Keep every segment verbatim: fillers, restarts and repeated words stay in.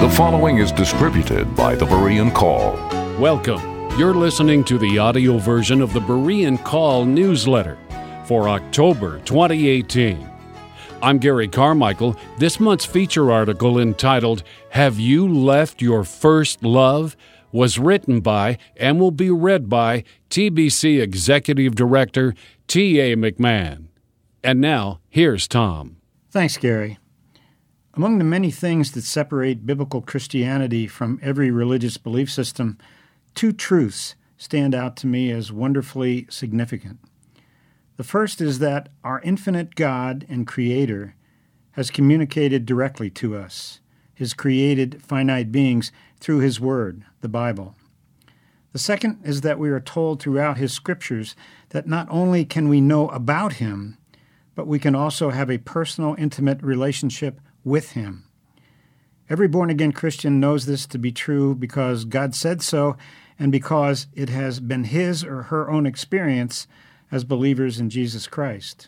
The following is distributed by the Berean Call. Welcome. You're listening to the audio version of the Berean Call newsletter for October twenty eighteen. I'm Gary Carmichael. This month's feature article entitled, Have You Left Your First Love? Was written by and will be read by T B C Executive Director T A McMahon. And now, here's Tom. Thanks, Gary. Among the many things that separate biblical Christianity from every religious belief system, two truths stand out to me as wonderfully significant. The first is that our infinite God and Creator has communicated directly to us, His created finite beings, through His Word, the Bible. The second is that we are told throughout His Scriptures that not only can we know about Him, but we can also have a personal, intimate relationship with Him. Every born-again Christian knows this to be true because God said so and because it has been his or her own experience as believers in Jesus Christ.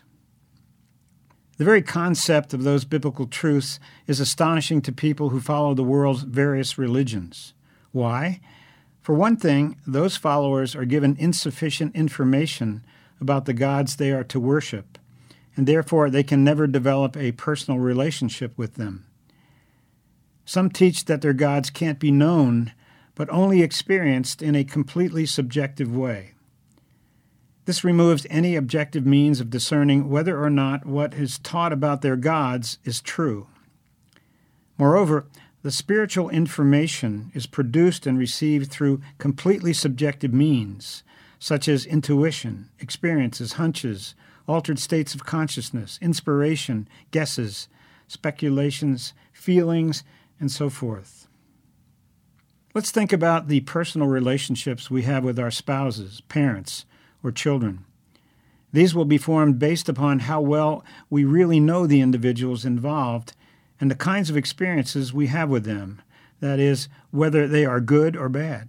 The very concept of those biblical truths is astonishing to people who follow the world's various religions. Why? For one thing, those followers are given insufficient information about the gods they are to worship, and therefore they can never develop a personal relationship with them. Some teach that their gods can't be known, but only experienced in a completely subjective way. This removes any objective means of discerning whether or not what is taught about their gods is true. Moreover, the spiritual information is produced and received through completely subjective means, such as intuition, experiences, hunches, altered states of consciousness, inspiration, guesses, speculations, feelings, and so forth. Let's think about the personal relationships we have with our spouses, parents, or children. These will be formed based upon how well we really know the individuals involved and the kinds of experiences we have with them, that is, whether they are good or bad.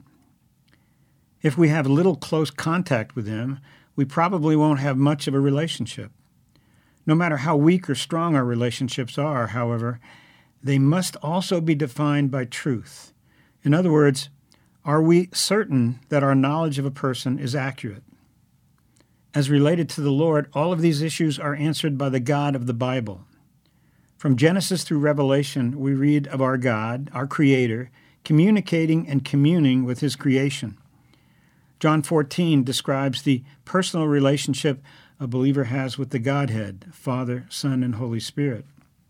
If we have little close contact with them, we probably won't have much of a relationship. No matter how weak or strong our relationships are, however, they must also be defined by truth. In other words, are we certain that our knowledge of a person is accurate? As related to the Lord, all of these issues are answered by the God of the Bible. From Genesis through Revelation, we read of our God, our Creator, communicating and communing with His creation. John fourteen describes the personal relationship a believer has with the Godhead, Father, Son, and Holy Spirit.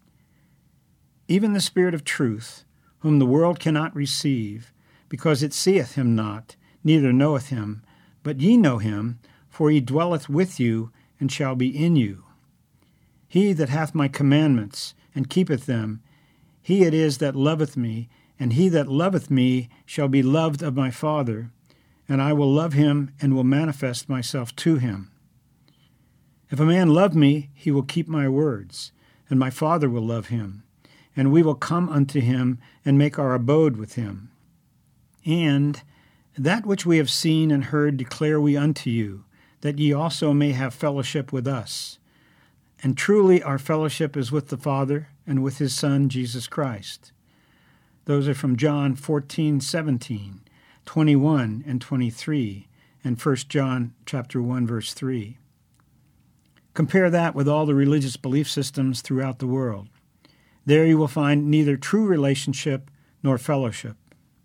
Even the Spirit of truth, whom the world cannot receive, because it seeth Him not, neither knoweth Him, but ye know Him, for He dwelleth with you, and shall be in you. He that hath my commandments, and keepeth them, he it is that loveth me, and he that loveth me shall be loved of my Father, and I will love him, and will manifest myself to him. If a man love me, he will keep my words, and my Father will love him, and we will come unto him, and make our abode with him. And that which we have seen and heard declare we unto you, that ye also may have fellowship with us. And truly our fellowship is with the Father, and with His Son, Jesus Christ. Those are from John fourteen seventeen. twenty-one and twenty-three, and First John chapter one, verse three. Compare that with all the religious belief systems throughout the world. There you will find neither true relationship nor fellowship.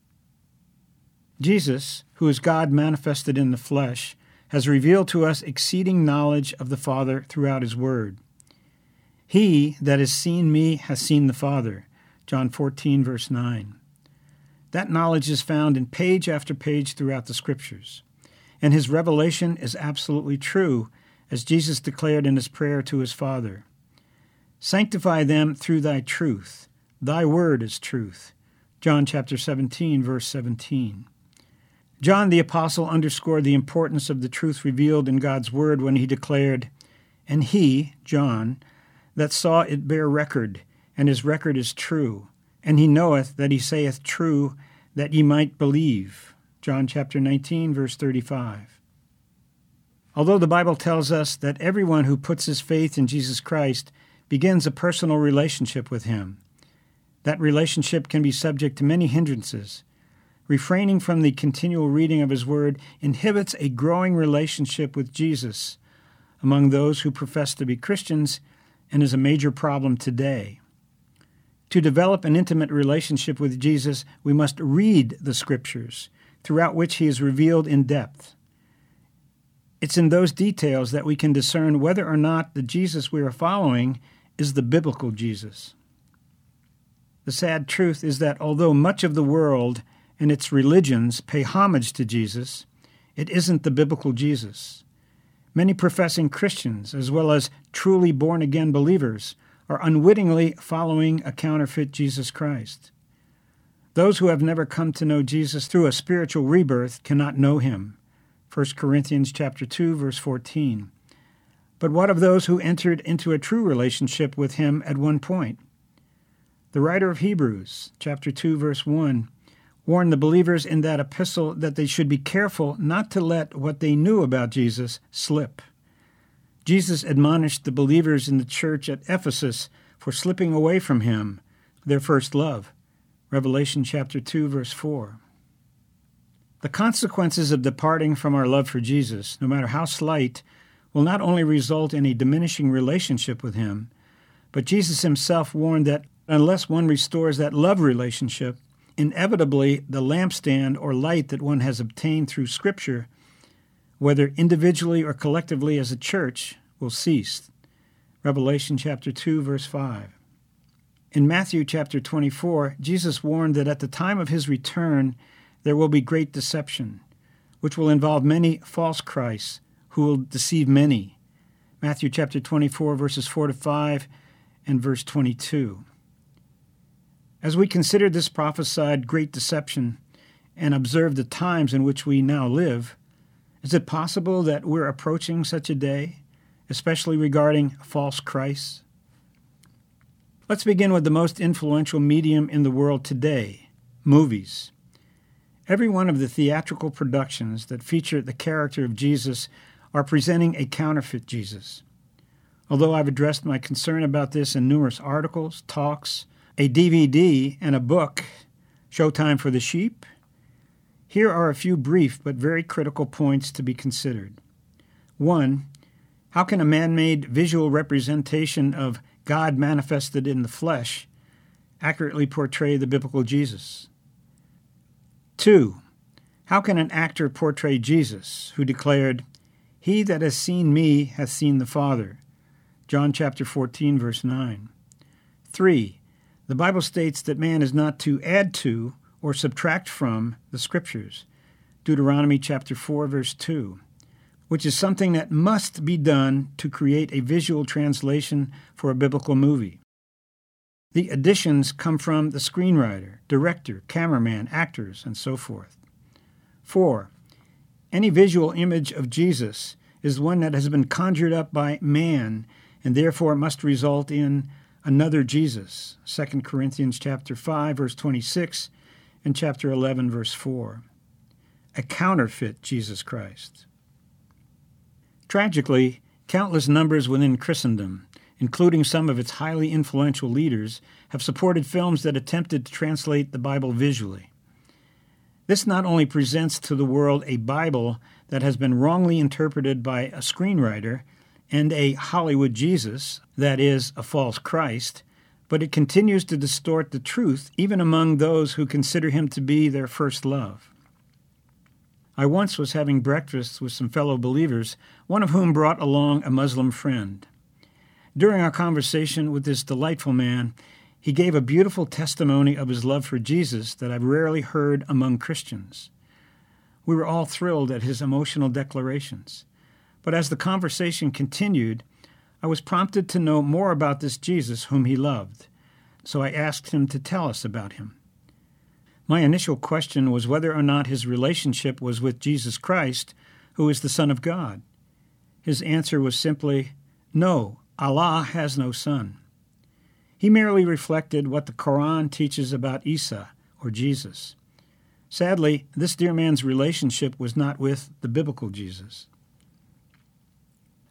Jesus, who is God manifested in the flesh, has revealed to us exceeding knowledge of the Father throughout His Word. He that has seen me has seen the Father, John fourteen, verse nine. That knowledge is found in page after page throughout the Scriptures, and His revelation is absolutely true, as Jesus declared in His prayer to His Father. Sanctify them through Thy truth. Thy word is truth. John chapter seventeen, verse seventeen. John the Apostle underscored the importance of the truth revealed in God's Word when he declared, And he, John, that saw it bear record, and his record is true, and he knoweth that he saith true, that ye might believe. John chapter nineteen, verse thirty-five. Although the Bible tells us that everyone who puts his faith in Jesus Christ begins a personal relationship with Him, That relationship can be subject to many hindrances. Refraining from the continual reading of His Word inhibits a growing relationship with Jesus among those who profess to be Christians and is a major problem today. To develop an intimate relationship with Jesus, we must read the Scriptures, throughout which He is revealed in depth. It's in those details that we can discern whether or not the Jesus we are following is the biblical Jesus. The sad truth is that although much of the world and its religions pay homage to Jesus, it isn't the biblical Jesus. Many professing Christians, as well as truly born-again believers, are unwittingly following a counterfeit Jesus Christ. Those who have never come to know Jesus through a spiritual rebirth cannot know Him. First Corinthians chapter two, verse fourteen. But what of those who entered into a true relationship with Him at one point? The writer of Hebrews, chapter two, verse one, warned the believers in that epistle that they should be careful not to let what they knew about Jesus slip. Jesus admonished the believers in the church at Ephesus for slipping away from Him, their first love. Revelation chapter two, verse four. The consequences of departing from our love for Jesus, no matter how slight, will not only result in a diminishing relationship with Him, but Jesus Himself warned that unless one restores that love relationship, inevitably the lampstand or light that one has obtained through Scripture, whether individually or collectively as a church, will cease. Revelation chapter two, verse five. In Matthew chapter twenty-four, Jesus warned that at the time of His return there will be great deception, which will involve many false Christs who will deceive many. Matthew chapter twenty-four, verses four to five and verse twenty-two. As we consider this prophesied great deception and observe the times in which we now live, is it possible that we're approaching such a day, especially regarding false Christs? Let's begin with the most influential medium in the world today, movies. Every one of the theatrical productions that feature the character of Jesus are presenting a counterfeit Jesus. Although I've addressed my concern about this in numerous articles, talks, a D V D, and a book, Showtime for the Sheep, here are a few brief but very critical points to be considered. One, how can a man-made visual representation of God manifested in the flesh accurately portray the biblical Jesus? Two, how can an actor portray Jesus who declared, "He that has seen me hath seen the Father," John chapter fourteen, verse nine. Three, the Bible states that man is not to add to or subtract from the Scriptures, Deuteronomy chapter four, verse two, which is something that must be done to create a visual translation for a biblical movie. The additions come from the screenwriter, director, cameraman, actors, and so forth. Four, any visual image of Jesus is one that has been conjured up by man and therefore must result in another Jesus, Second Corinthians chapter five, verse twenty-six, and chapter eleven, verse four. A counterfeit Jesus Christ. Tragically, countless numbers within Christendom, including some of its highly influential leaders, have supported films that attempted to translate the Bible visually. This not only presents to the world a Bible that has been wrongly interpreted by a screenwriter and a Hollywood Jesus, that is, a false Christ, but it continues to distort the truth even among those who consider Him to be their first love. I once was having breakfast with some fellow believers, one of whom brought along a Muslim friend. During our conversation with this delightful man, he gave a beautiful testimony of his love for Jesus that I've rarely heard among Christians. We were all thrilled at his emotional declarations. But as the conversation continued, I was prompted to know more about this Jesus whom he loved, so I asked him to tell us about him. My initial question was whether or not his relationship was with Jesus Christ, who is the Son of God. His answer was simply, "No, Allah has no son." He merely reflected what the Quran teaches about Isa, or Jesus. Sadly, this dear man's relationship was not with the biblical Jesus.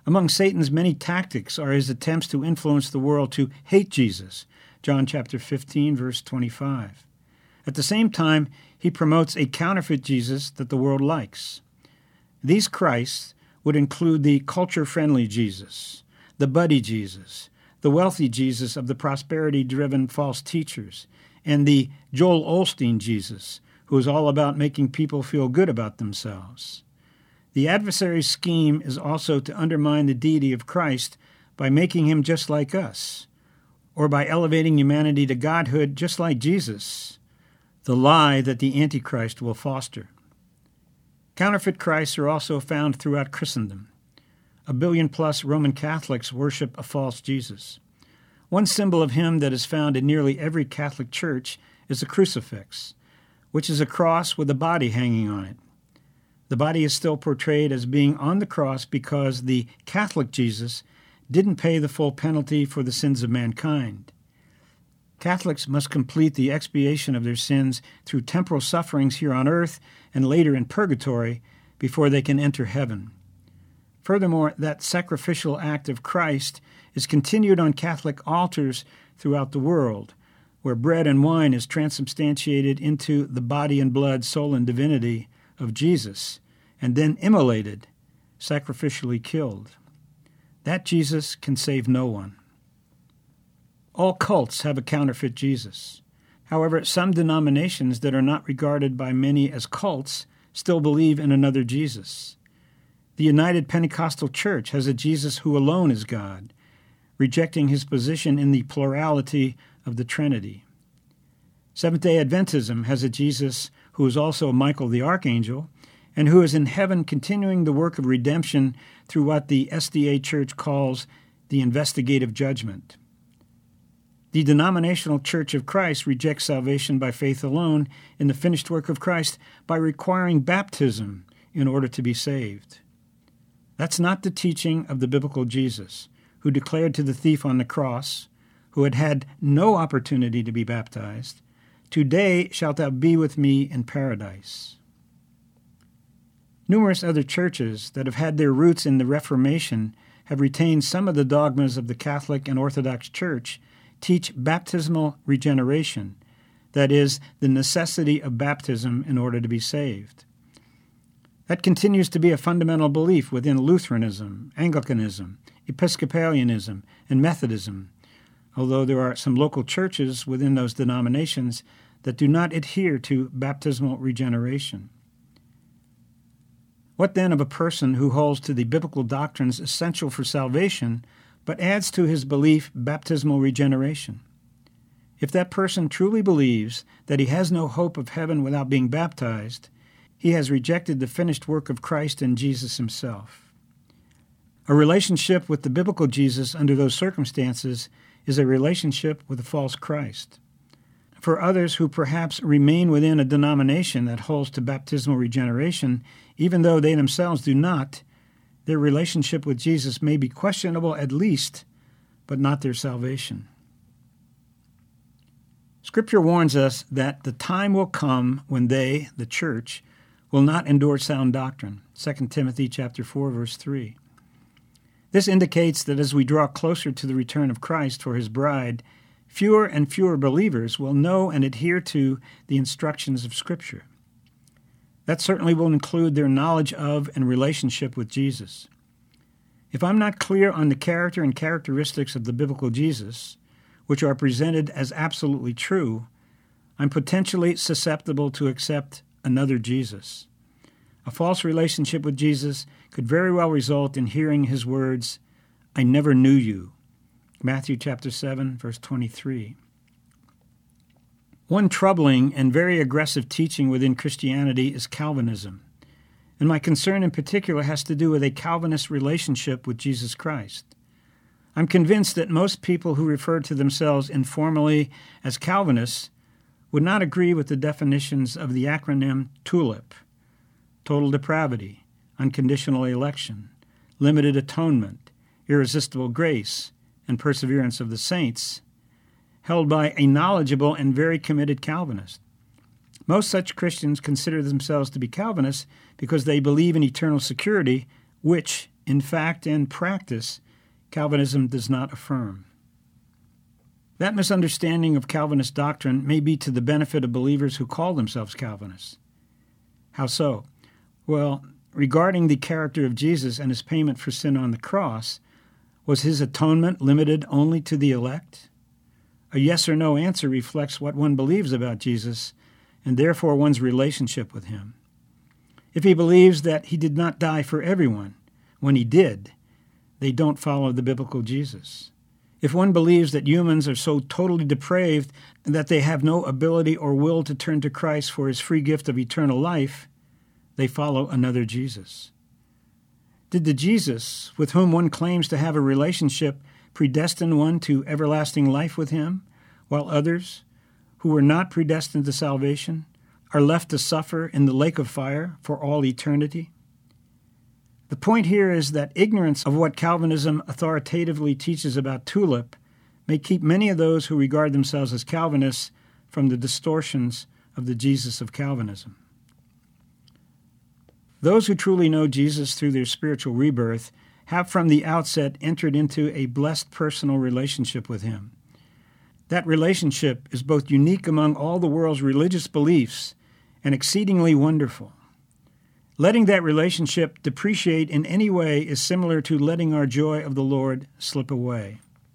Among Satan's many tactics are his attempts to influence the world to hate Jesus, John chapter fifteen, verse twenty-five. At the same time, he promotes a counterfeit Jesus that the world likes. These Christs would include the culture-friendly Jesus, the buddy Jesus, the wealthy Jesus of the prosperity-driven false teachers, and the Joel Osteen Jesus, who is all about making people feel good about themselves. The adversary's scheme is also to undermine the deity of Christ by making him just like us, or by elevating humanity to godhood just like Jesus, the lie that the Antichrist will foster. Counterfeit Christs are also found throughout Christendom. A billion-plus Roman Catholics worship a false Jesus. One symbol of him that is found in nearly every Catholic church is a crucifix, which is a cross with a body hanging on it. The body is still portrayed as being on the cross because the Catholic Jesus didn't pay the full penalty for the sins of mankind. Catholics must complete the expiation of their sins through temporal sufferings here on earth and later in purgatory before they can enter heaven. Furthermore, that sacrificial act of Christ is continued on Catholic altars throughout the world, where bread and wine is transubstantiated into the body and blood, soul and divinity of Jesus, and then immolated, sacrificially killed. That Jesus can save no one. All cults have a counterfeit Jesus. However, some denominations that are not regarded by many as cults still believe in another Jesus. The United Pentecostal Church has a Jesus who alone is God, rejecting his position in the plurality of the Trinity. Seventh-day Adventism has a Jesus who is also Michael the Archangel, and who is in heaven continuing the work of redemption through what the S D A Church calls the investigative judgment. The denominational Church of Christ rejects salvation by faith alone in the finished work of Christ by requiring baptism in order to be saved. That's not the teaching of the biblical Jesus, who declared to the thief on the cross, who had had no opportunity to be baptized, "Today shalt thou be with me in paradise." Numerous other churches that have had their roots in the Reformation have retained some of the dogmas of the Catholic and Orthodox Church, teach baptismal regeneration, that is, the necessity of baptism in order to be saved. That continues to be a fundamental belief within Lutheranism, Anglicanism, Episcopalianism, and Methodism, although there are some local churches within those denominations that do not adhere to baptismal regeneration. What then of a person who holds to the biblical doctrines essential for salvation, but adds to his belief baptismal regeneration? If that person truly believes that he has no hope of heaven without being baptized, he has rejected the finished work of Christ and Jesus himself. A relationship with the biblical Jesus under those circumstances is a relationship with a false Christ. For others who perhaps remain within a denomination that holds to baptismal regeneration, even though they themselves do not, their relationship with Jesus may be questionable at least, but not their salvation. Scripture warns us that the time will come when they, the church, will not endure sound doctrine. Second Timothy chapter four, verse three. This indicates that as we draw closer to the return of Christ for his bride, fewer and fewer believers will know and adhere to the instructions of Scripture. That certainly will include their knowledge of and relationship with Jesus. If I'm not clear on the character and characteristics of the biblical Jesus, which are presented as absolutely true, I'm potentially susceptible to accept another Jesus. A false relationship with Jesus could very well result in hearing his words, "I never knew you." Matthew chapter seven, verse twenty-three. One troubling and very aggressive teaching within Christianity is Calvinism, and my concern in particular has to do with a Calvinist relationship with Jesus Christ. I'm convinced that most people who refer to themselves informally as Calvinists would not agree with the definitions of the acronym TULIP: total depravity, unconditional election, limited atonement, irresistible grace, and perseverance of the saints, held by a knowledgeable and very committed Calvinist. Most such Christians consider themselves to be Calvinists because they believe in eternal security, which in fact and practice, Calvinism does not affirm. That misunderstanding of Calvinist doctrine may be to the benefit of believers who call themselves Calvinists. How so? Well, regarding the character of Jesus and his payment for sin on the cross, was his atonement limited only to the elect? A yes or no answer reflects what one believes about Jesus and therefore one's relationship with him. If he believes that he did not die for everyone, when he did, they don't follow the biblical Jesus. If one believes that humans are so totally depraved that they have no ability or will to turn to Christ for his free gift of eternal life, they follow another Jesus. Did the Jesus, with whom one claims to have a relationship, predestine one to everlasting life with him, while others, who were not predestined to salvation, are left to suffer in the lake of fire for all eternity? The point here is that ignorance of what Calvinism authoritatively teaches about tulip may keep many of those who regard themselves as Calvinists from the distortions of the Jesus of Calvinism. Those who truly know Jesus through their spiritual rebirth have from the outset entered into a blessed personal relationship with him. That relationship is both unique among all the world's religious beliefs and exceedingly wonderful. Letting that relationship depreciate in any way is similar to letting our joy of the Lord slip away.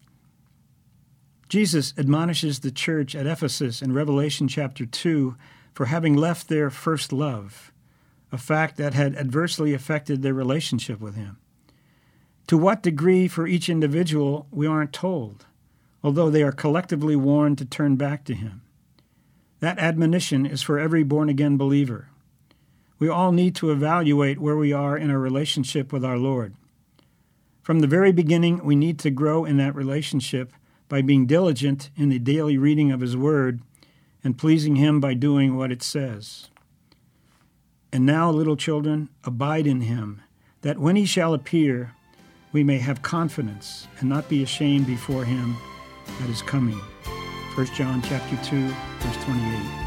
Jesus admonishes the church at Ephesus in Revelation chapter two for having left their first love, a fact that had adversely affected their relationship with him. To what degree for each individual, we aren't told, although they are collectively warned to turn back to him. That admonition is for every born-again believer. We all need to evaluate where we are in our relationship with our Lord. From the very beginning, we need to grow in that relationship by being diligent in the daily reading of his word and pleasing him by doing what it says. And now, little children, abide in him, that when he shall appear, we may have confidence and not be ashamed before him that is coming. First John chapter two, verse twenty-eight.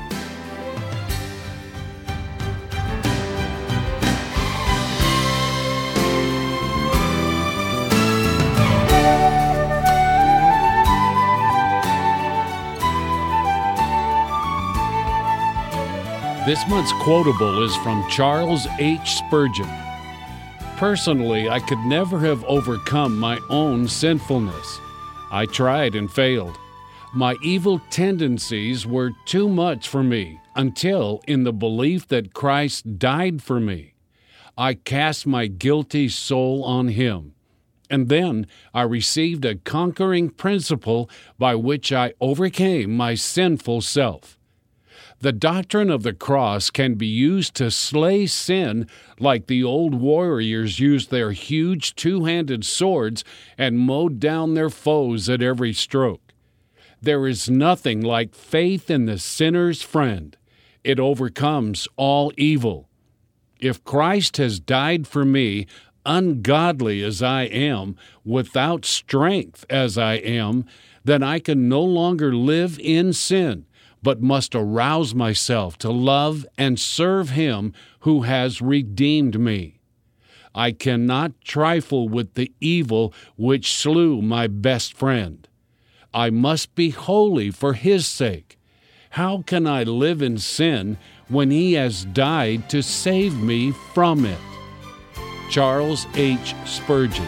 This month's quotable is from Charles H. Spurgeon. Personally, I could never have overcome my own sinfulness. I tried and failed. My evil tendencies were too much for me until, in the belief that Christ died for me, I cast my guilty soul on him. And then I received a conquering principle by which I overcame my sinful self. The doctrine of the cross can be used to slay sin like the old warriors used their huge two-handed swords and mowed down their foes at every stroke. There is nothing like faith in the sinner's friend. It overcomes all evil. If Christ has died for me, ungodly as I am, without strength as I am, then I can no longer live in sin, but must arouse myself to love and serve him who has redeemed me. I cannot trifle with the evil which slew my best friend. I must be holy for his sake. How can I live in sin when he has died to save me from it? Charles H. Spurgeon.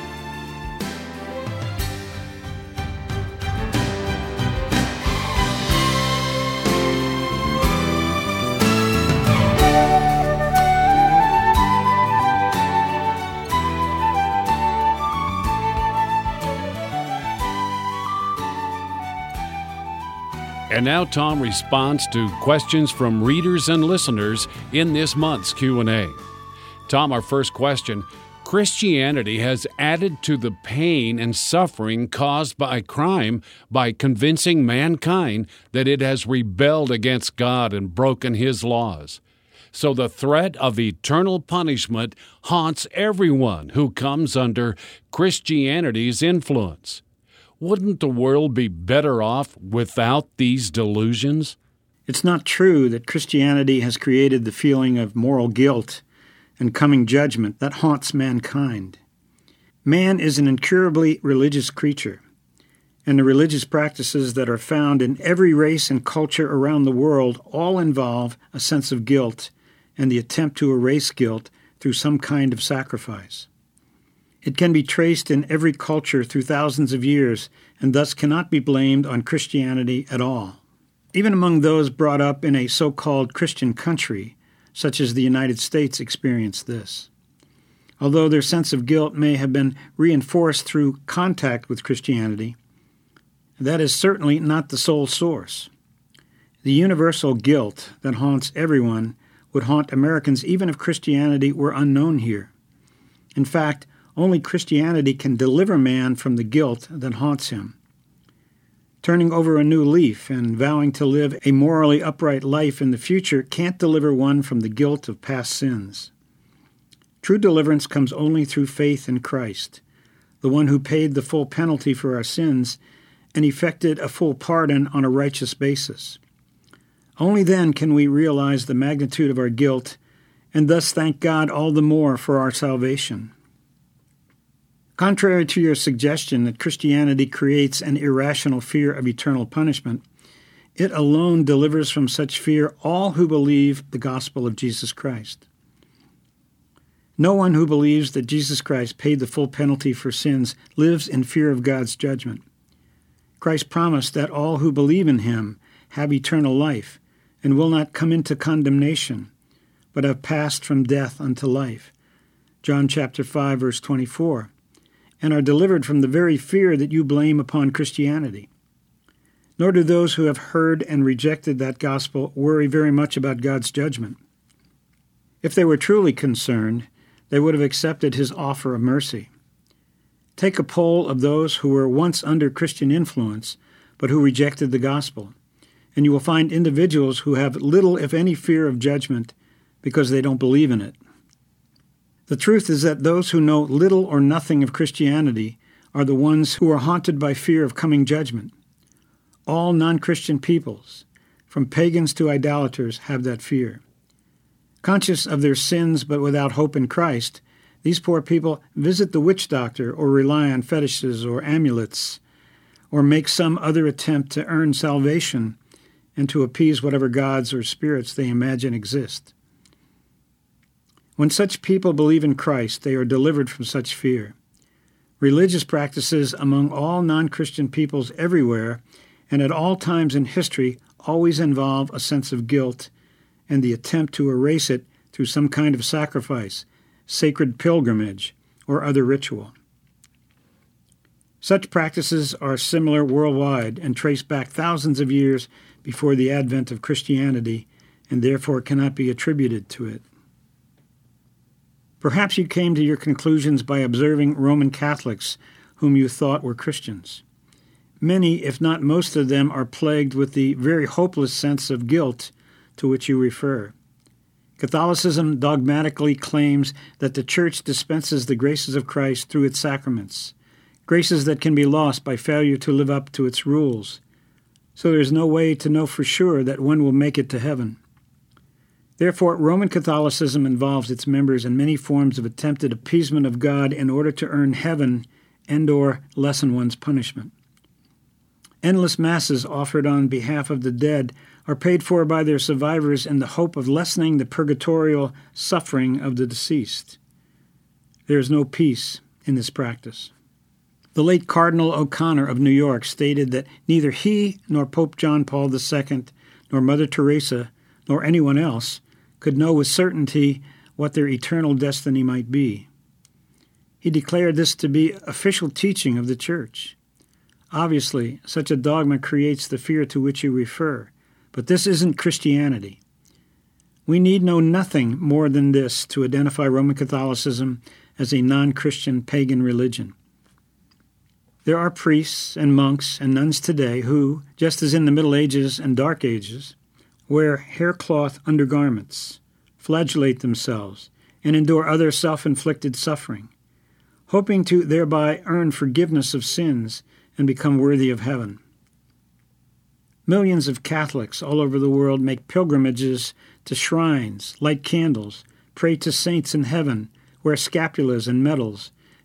And now Tom responds to questions from readers and listeners in this month's Q and A. Tom, our first question: Christianity has added to the pain and suffering caused by crime by convincing mankind that it has rebelled against God and broken his laws. So the threat of eternal punishment haunts everyone who comes under Christianity's influence. Wouldn't the world be better off without these delusions? It's not true that Christianity has created the feeling of moral guilt and coming judgment that haunts mankind. Man is an incurably religious creature, and the religious practices that are found in every race and culture around the world all involve a sense of guilt and the attempt to erase guilt through some kind of sacrifice. It can be traced in every culture through thousands of years, and thus cannot be blamed on Christianity at all. Even among those brought up in a so-called Christian country, such as the United States, experience this. Although their sense of guilt may have been reinforced through contact with Christianity, that is certainly not the sole source. The universal guilt that haunts everyone would haunt Americans even if Christianity were unknown here. In fact, only Christianity can deliver man from the guilt that haunts him. Turning over a new leaf and vowing to live a morally upright life in the future can't deliver one from the guilt of past sins. True deliverance comes only through faith in Christ, the one who paid the full penalty for our sins and effected a full pardon on a righteous basis. Only then can we realize the magnitude of our guilt and thus thank God all the more for our salvation. Contrary to your suggestion that Christianity creates an irrational fear of eternal punishment, it alone delivers from such fear all who believe the gospel of Jesus Christ. No one who believes that Jesus Christ paid the full penalty for sins lives in fear of God's judgment. Christ promised that all who believe in him have eternal life and will not come into condemnation, but have passed from death unto life. John chapter five, verse twenty-four. And are delivered from the very fear that you blame upon Christianity. Nor do those who have heard and rejected that gospel worry very much about God's judgment. If they were truly concerned, they would have accepted his offer of mercy. Take a poll of those who were once under Christian influence, but who rejected the gospel, and you will find individuals who have little, if any, fear of judgment because they don't believe in it. The truth is that those who know little or nothing of Christianity are the ones who are haunted by fear of coming judgment. All non-Christian peoples, from pagans to idolaters, have that fear. Conscious of their sins but without hope in Christ, these poor people visit the witch doctor or rely on fetishes or amulets, or make some other attempt to earn salvation and to appease whatever gods or spirits they imagine exist. When such people believe in Christ, they are delivered from such fear. Religious practices among all non-Christian peoples everywhere and at all times in history always involve a sense of guilt and the attempt to erase it through some kind of sacrifice, sacred pilgrimage, or other ritual. Such practices are similar worldwide and trace back thousands of years before the advent of Christianity and therefore cannot be attributed to it. Perhaps you came to your conclusions by observing Roman Catholics whom you thought were Christians. Many, if not most of them, are plagued with the very hopeless sense of guilt to which you refer. Catholicism dogmatically claims that the Church dispenses the graces of Christ through its sacraments, graces that can be lost by failure to live up to its rules. So there is no way to know for sure that one will make it to heaven. Therefore, Roman Catholicism involves its members in many forms of attempted appeasement of God in order to earn heaven and or lessen one's punishment. Endless masses offered on behalf of the dead are paid for by their survivors in the hope of lessening the purgatorial suffering of the deceased. There is no peace in this practice. The late Cardinal O'Connor of New York stated that neither he nor Pope John Paul the Second, nor Mother Teresa, nor anyone else could know with certainty what their eternal destiny might be. He declared this to be official teaching of the Church. Obviously, such a dogma creates the fear to which you refer, but this isn't Christianity. We need know nothing more than this to identify Roman Catholicism as a non-Christian pagan religion. There are priests and monks and nuns today who, just as in the Middle Ages and Dark Ages, wear haircloth undergarments, flagellate themselves, and endure other self-inflicted suffering, hoping to thereby earn forgiveness of sins and become worthy of heaven. Millions of Catholics all over the world make pilgrimages to shrines, light candles, pray to saints in heaven, wear scapulas and medals,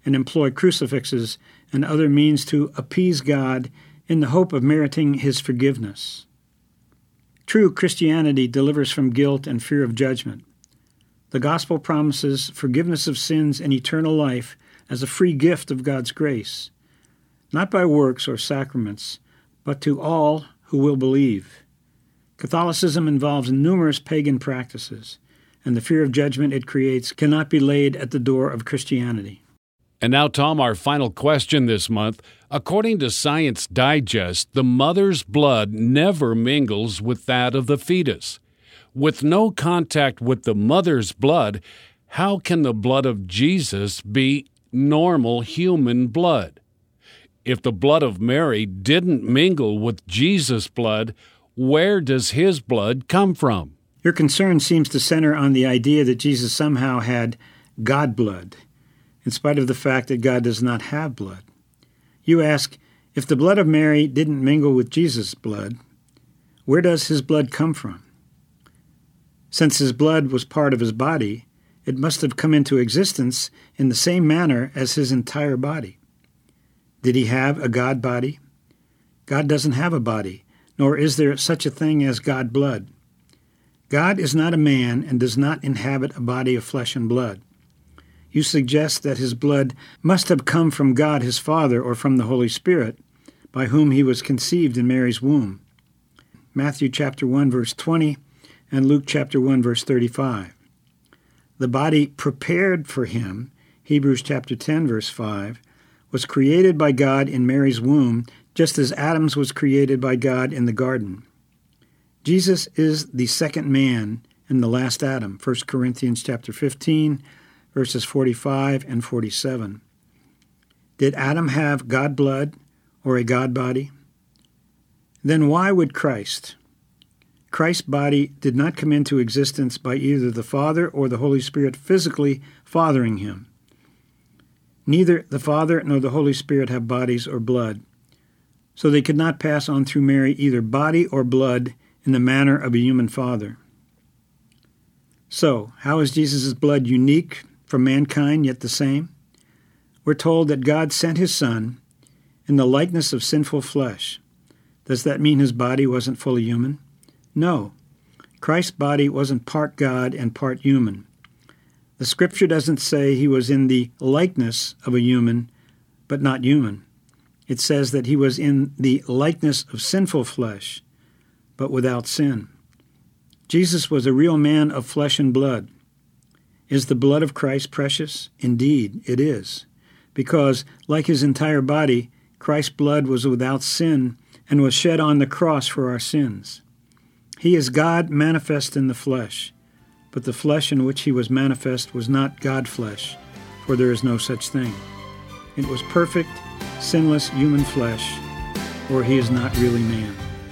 and employ crucifixes and other means to appease God in the hope of meriting his forgiveness. True Christianity delivers from guilt and fear of judgment. The gospel promises forgiveness of sins and eternal life as a free gift of God's grace, not by works or sacraments, but to all who will believe. Catholicism involves numerous pagan practices, and the fear of judgment it creates cannot be laid at the door of Christianity. And now, Tom, our final question this month. According to Science Digest, the mother's blood never mingles with that of the fetus. With no contact with the mother's blood, how can the blood of Jesus be normal human blood? If the blood of Mary didn't mingle with Jesus' blood, where does his blood come from? Your concern seems to center on the idea that Jesus somehow had God blood, in spite of the fact that God does not have blood. You ask, if the blood of Mary didn't mingle with Jesus' blood, where does his blood come from? Since his blood was part of his body, it must have come into existence in the same manner as his entire body. Did he have a God body? God doesn't have a body, nor is there such a thing as God blood. God is not a man and does not inhabit a body of flesh and blood. You suggest that his blood must have come from God his Father or from the Holy Spirit, by whom he was conceived in Mary's womb. Matthew chapter one, verse twenty, and Luke chapter one, verse thirty-five. The body prepared for him, Hebrews chapter ten, verse five, was created by God in Mary's womb, just as Adam's was created by God in the garden. Jesus is the second man and the last Adam, First Corinthians chapter fifteen, verses forty-five and forty-seven. Did Adam have God blood or a God body? Then why would Christ? Christ's body did not come into existence by either the Father or the Holy Spirit physically fathering him. Neither the Father nor the Holy Spirit have bodies or blood, so they could not pass on through Mary either body or blood in the manner of a human father. So, how is Jesus' blood unique from mankind, yet the same? We're told that God sent his Son in the likeness of sinful flesh. Does that mean his body wasn't fully human? No. Christ's body wasn't part God and part human. The Scripture doesn't say he was in the likeness of a human, but not human. It says that he was in the likeness of sinful flesh, but without sin. Jesus was a real man of flesh and blood. Is the blood of Christ precious? Indeed, it is, because, like his entire body, Christ's blood was without sin and was shed on the cross for our sins. He is God manifest in the flesh, but the flesh in which he was manifest was not God flesh, for there is no such thing. It was perfect, sinless human flesh, or he is not really man.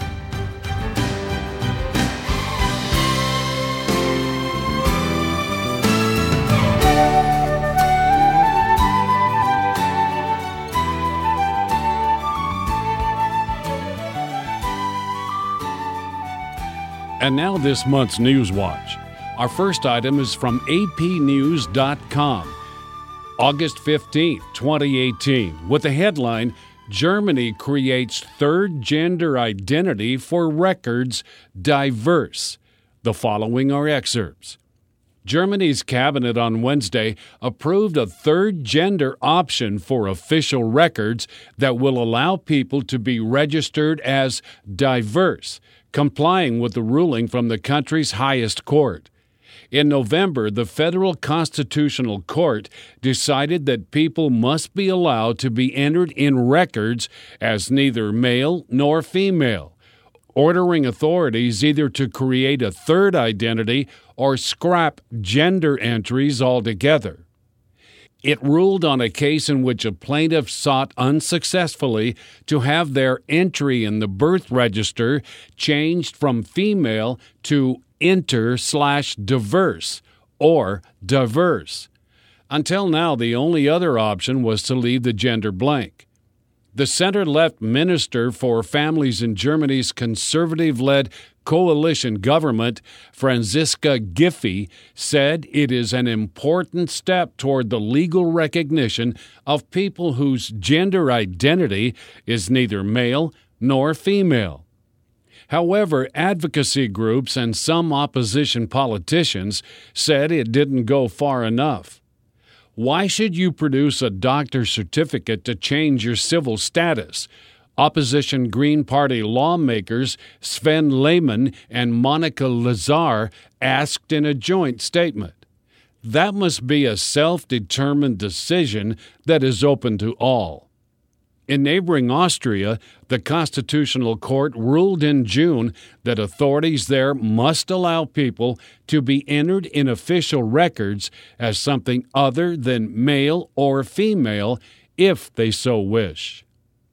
And now this month's News Watch. Our first item is from A P news dot com, August fifteenth, twenty eighteen, with the headline, Germany creates third gender identity for records diverse. The following are excerpts. Germany's cabinet on Wednesday approved a third gender option for official records that will allow people to be registered as diverse, complying with the ruling from the country's highest court. In November, the Federal Constitutional Court decided that people must be allowed to be entered in records as neither male nor female, ordering authorities either to create a third identity or scrap gender entries altogether. It ruled on a case in which a plaintiff sought unsuccessfully to have their entry in the birth register changed from female to inter slash diverse or diverse. Until now, the only other option was to leave the gender blank. The center-left Minister for Families in Germany's conservative-led coalition government, Franziska Giffey, said it is an important step toward the legal recognition of people whose gender identity is neither male nor female. However, advocacy groups and some opposition politicians said it didn't go far enough. Why should you produce a doctor's certificate to change your civil status? Opposition Green Party lawmakers Sven Lehmann and Monica Lazar asked in a joint statement. That must be a self-determined decision that is open to all. In neighboring Austria, the Constitutional Court ruled in June that authorities there must allow people to be entered in official records as something other than male or female if they so wish.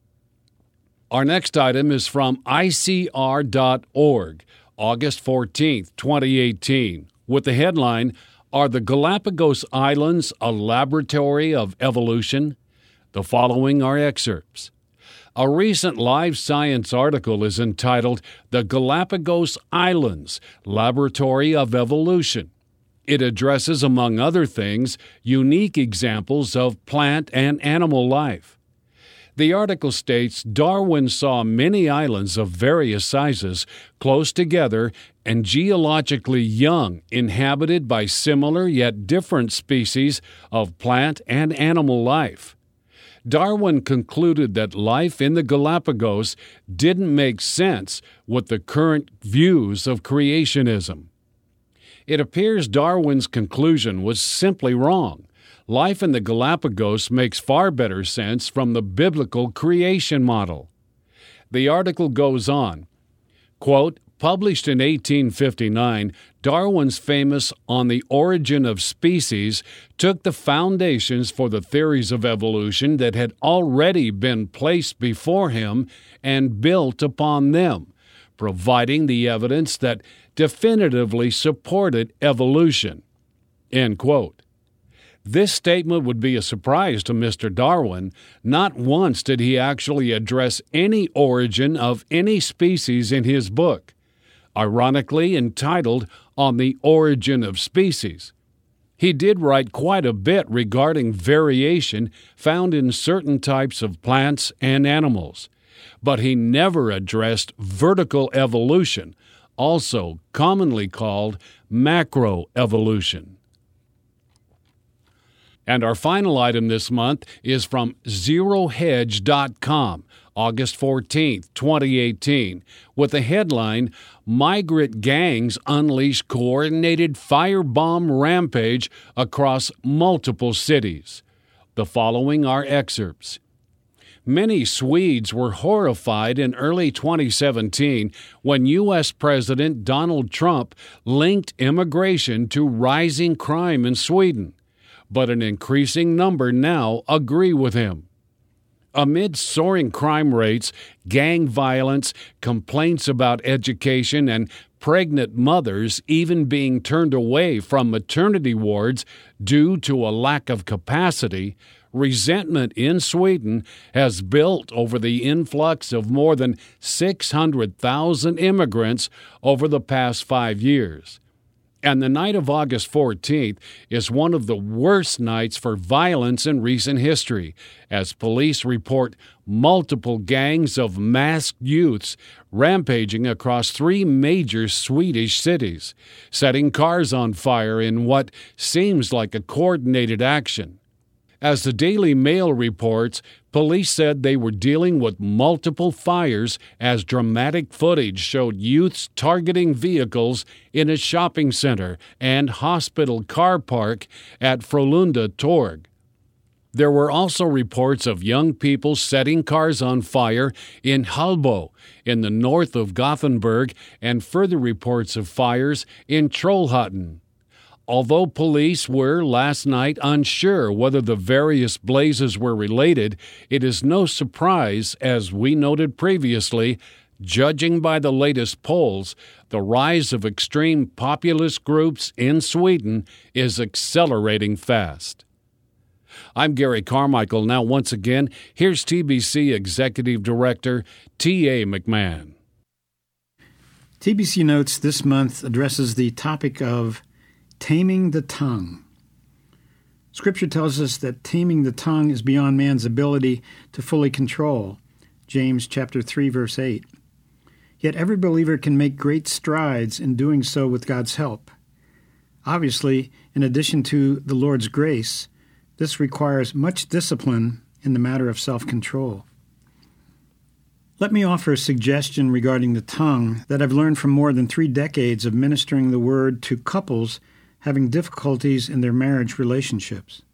Our next item is from I C R dot org, August fourteenth, twenty eighteen, with the headline, "Are the Galapagos Islands a laboratory of evolution?" The following are excerpts. A recent Live Science article is entitled The Galapagos Islands, Laboratory of Evolution. It addresses, among other things, unique examples of plant and animal life. The article states Darwin saw many islands of various sizes, close together and geologically young, inhabited by similar yet different species of plant and animal life. Darwin concluded that life in the Galapagos didn't make sense with the current views of creationism. It appears Darwin's conclusion was simply wrong. Life in the Galapagos makes far better sense from the biblical creation model. The article goes on, quote, published in eighteen fifty-nine, Darwin's famous On the Origin of Species took the foundations for the theories of evolution that had already been placed before him and built upon them, providing the evidence that definitively supported evolution. End quote. This statement would be a surprise to Mister Darwin. Not once did he actually address any origin of any species in his book, ironically entitled On the Origin of Species. He did write quite a bit regarding variation found in certain types of plants and animals, but he never addressed vertical evolution, also commonly called macroevolution. And our final item this month is from zero hedge dot com, August fourteenth, twenty eighteen, with the headline, Migrant Gangs Unleash Coordinated Firebomb Rampage Across Multiple Cities. The following are excerpts. Many Swedes were horrified in early twenty seventeen when U S President Donald Trump linked immigration to rising crime in Sweden, but an increasing number now agree with him. Amid soaring crime rates, gang violence, complaints about education, and pregnant mothers even being turned away from maternity wards due to a lack of capacity, resentment in Sweden has built over the influx of more than six hundred thousand immigrants over the past five years. And the night of August fourteenth is one of the worst nights for violence in recent history, as police report multiple gangs of masked youths rampaging across three major Swedish cities, setting cars on fire in what seems like a coordinated action. As the Daily Mail reports, police said they were dealing with multiple fires as dramatic footage showed youths targeting vehicles in a shopping center and hospital car park at Frölunda Torg. There were also reports of young people setting cars on fire in Hallbo in the north of Gothenburg and further reports of fires in Trollhättan. Although police were last night unsure whether the various blazes were related, it is no surprise, as we noted previously, judging by the latest polls, the rise of extreme populist groups in Sweden is accelerating fast. I'm Gary Carmichael. Now, once again, here's T B C Executive Director T A McMahon. T B C Notes this month addresses the topic of taming the tongue. Scripture tells us that taming the tongue is beyond man's ability to fully control. James chapter three, verse eight. Yet every believer can make great strides in doing so with God's help. Obviously, in addition to the Lord's grace, this requires much discipline in the matter of self-control. Let me offer a suggestion regarding the tongue that I've learned from more than three decades of ministering the word to couples having difficulties in their marriage relationships.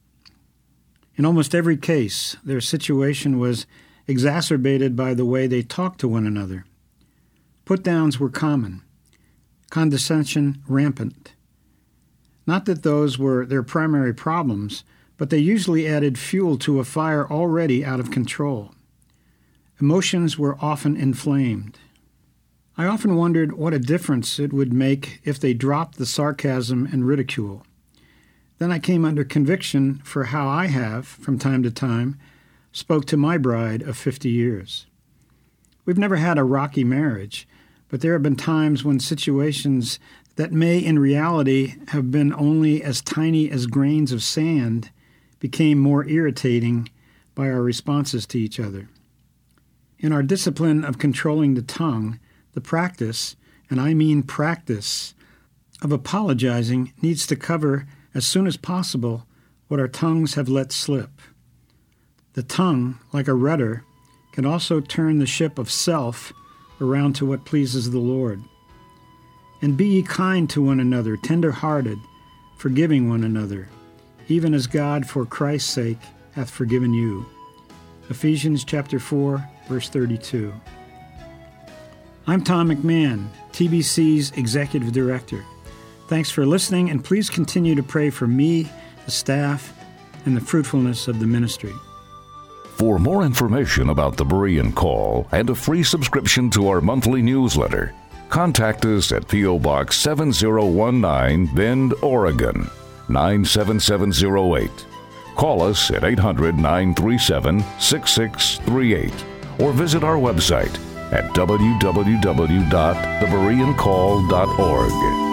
In almost every case, their situation was exacerbated by the way they talked to one another. Put-downs were common, condescension rampant. Not that those were their primary problems, but they usually added fuel to a fire already out of control. Emotions were often inflamed. I often wondered what a difference it would make if they dropped the sarcasm and ridicule. Then I came under conviction for how I have, from time to time, spoke to my bride of fifty years. We've never had a rocky marriage, but there have been times when situations that may in reality have been only as tiny as grains of sand became more irritating by our responses to each other. In our discipline of controlling the tongue, the practice, and I mean practice, of apologizing needs to cover as soon as possible what our tongues have let slip. The tongue, like a rudder, can also turn the ship of self around to what pleases the Lord. And be ye kind to one another, tender-hearted, forgiving one another, even as God for Christ's sake hath forgiven you. Ephesians chapter four, verse thirty-two. I'm Tom McMahon, T B C's Executive Director. Thanks for listening, and please continue to pray for me, the staff, and the fruitfulness of the ministry. For more information about the Berean Call and a free subscription to our monthly newsletter, contact us at P O. Box seven oh one nine, Bend, Oregon, nine seven seven zero eight. Call us at eight hundred, nine three seven, six six three eight or visit our website at w w w dot the berean call dot org.